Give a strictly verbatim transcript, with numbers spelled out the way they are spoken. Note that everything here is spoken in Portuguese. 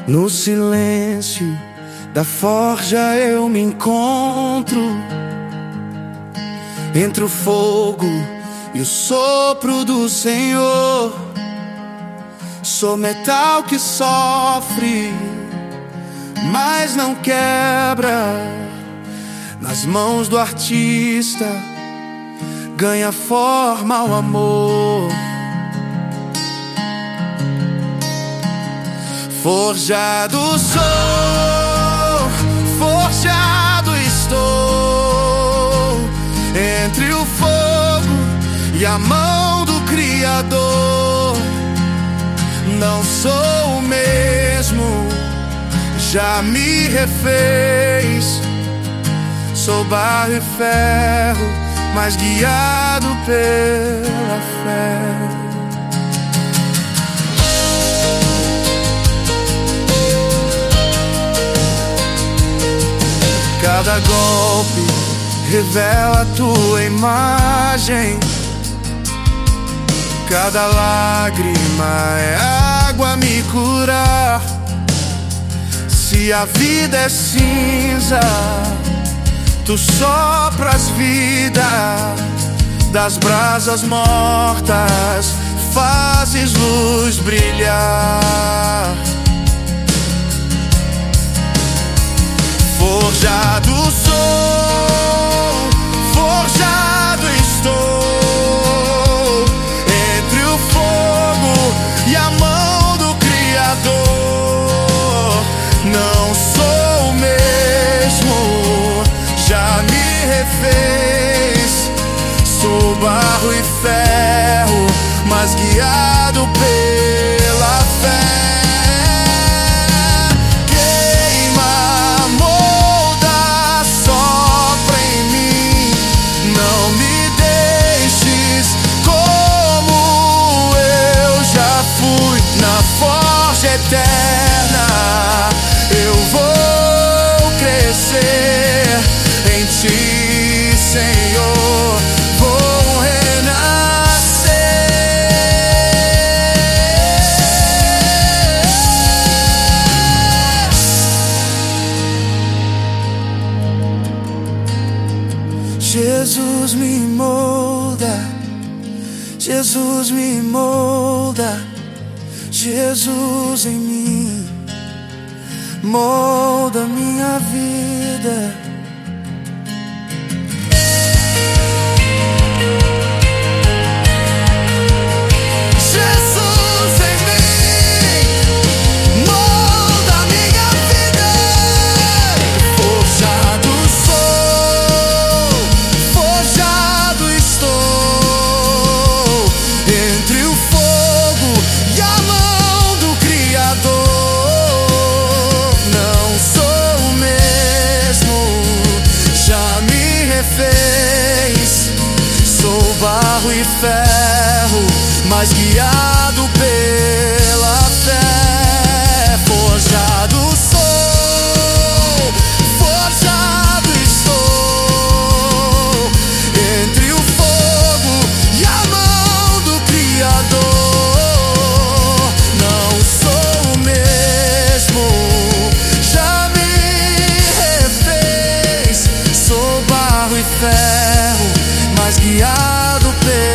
No silêncio da forja eu me encontro, entre o fogo e o sopro do Senhor. Sou metal que sofre, mas não quebra. Nas mãos do artista ganha forma o amor. Forjado sou, forjado estou, entre o fogo e a mão do Criador. Não sou o mesmo, já me refez. Sou barro e ferro, mas guiado pela fé. Cada golpe revela a tua imagem, cada lágrima é água a me curar. Se a vida é cinza, tu sopras vida, das brasas mortas fazes luz brilhar. Forjado sou, forjado estou, entre o fogo e a mão do Criador. Não sou o mesmo, já me refez. Sou barro e ferro, mas guiado pela fé. Eterna, eu vou crescer em ti, Senhor, vou renascer. Jesus me molda, Jesus me molda, Jesus em mim, molda minha vida. Jesus em mim, molda minha vida. Forjado sou, forjado estou, entre o fogo e a mão. Não sou o mesmo, já me refez. Sou barro e ferro, mas guiado pela fé. Forjado sou, forjado estou, entre o fogo e a mão do Criador. Não sou o mesmo, já me refez. Sou barro e ferro, mas guiado pela